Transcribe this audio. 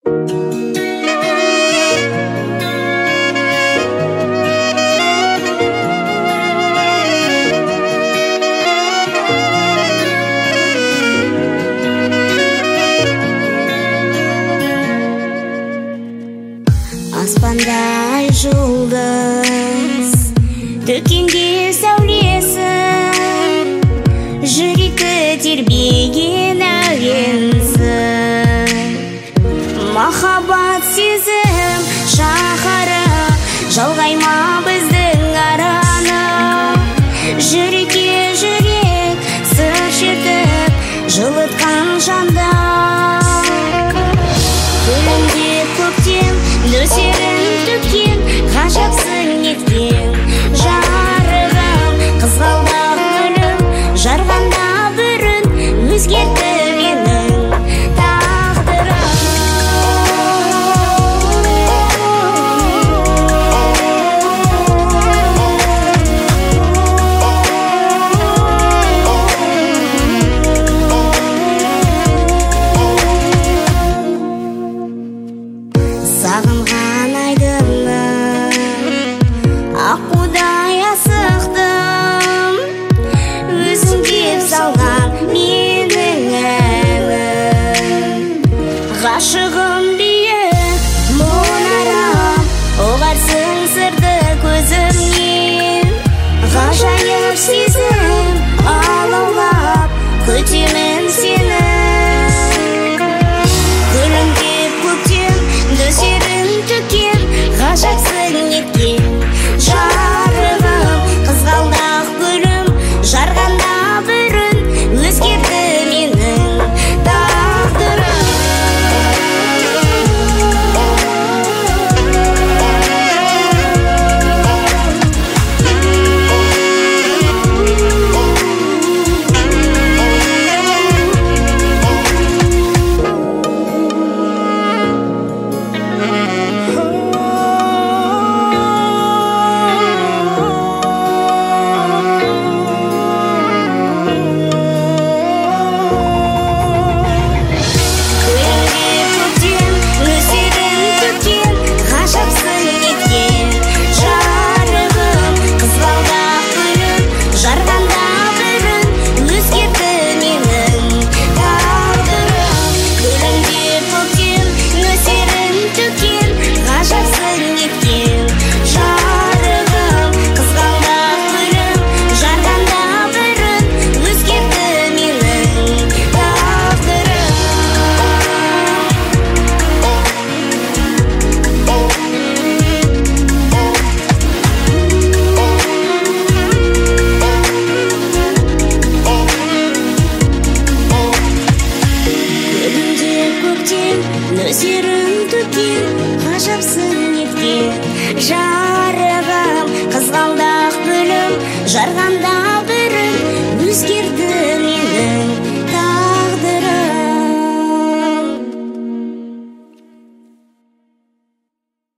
Аспандай жұлдыз төккенде сәулесін, жүректі тербеген әуенсің. Махаббат сезім шаһары жалғай ма біздің араны, жүрекке жүрек сыр шертіп жылытқан жанда. Күлінде көктем нөсерін төккен, ғажапсың неткен жарығым, қызғалдақ гүлім, жарғанда бүрін өзгерті менің тағдырым. Сағынған айдыным, аққудай асықтым, өзің деп салған менің әнім. Ғашығым биік мұнарам, ұғарсың сырды көзімнен, ғажайып сезім алаулап күтемін сені. Нөсерін төккен, ғажапсың неткен жарығым, қызғалдақ гүлім, жарғанда бүрін өзгерді менің тағдырым. Нөсерін төккен, ғажапсың неткен